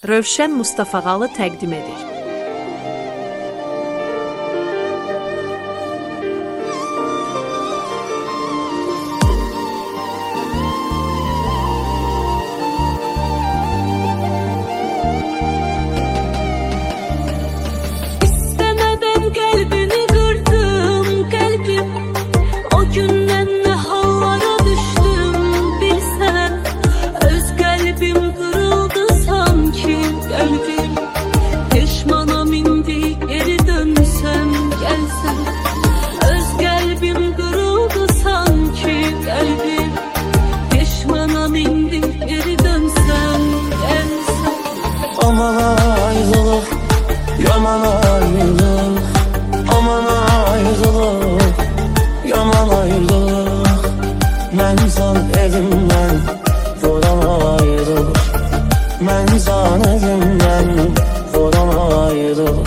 Rövşən Mustafağalı təqdim edir. Aman ayrılık, yaman ayrılık, aman ayrılık, yaman ayrılık. Mən san elimdən vuran ayrılık, mən san elimdən vuran ayrılık.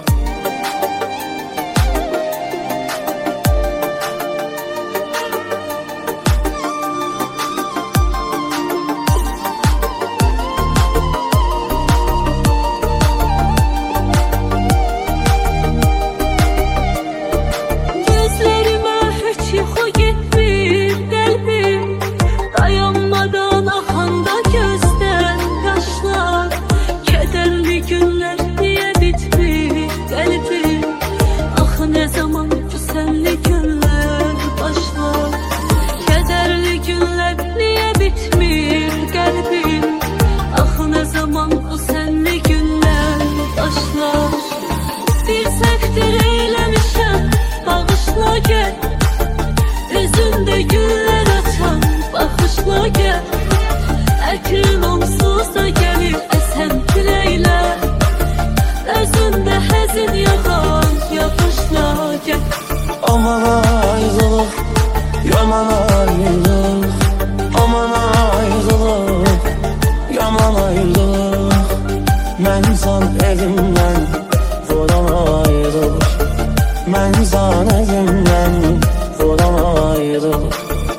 Üzümde güller açan bakışla gel. Əkrin onsuz da gelir esen dileyle. Özünde həzin yağan yapışla gel. Aman ayrılık, yaman ayrılık, aman ayrılık, yaman ayrılık. Mən san elimdən vuran ayrılık, mən san elimdən vuran ayrılık.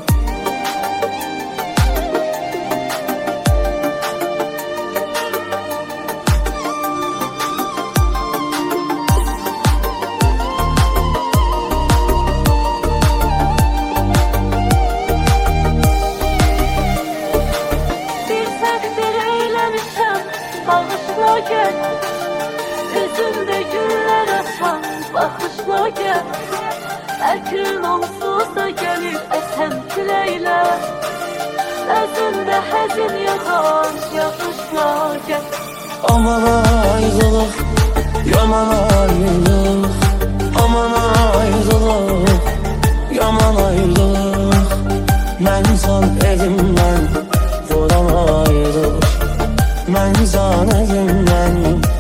Bir takdir eylemişem bağışla gel. Üzümde güller açan bakışla gel. Əkrin onsuz da gelir esen dileyle. Özünde həzin yağan yapışla gel. Aman ayrılık, yaman ayrılık, aman ayrılık, yaman ayrılık. Mən san elimdən vuran ayrılık, mən san elimdən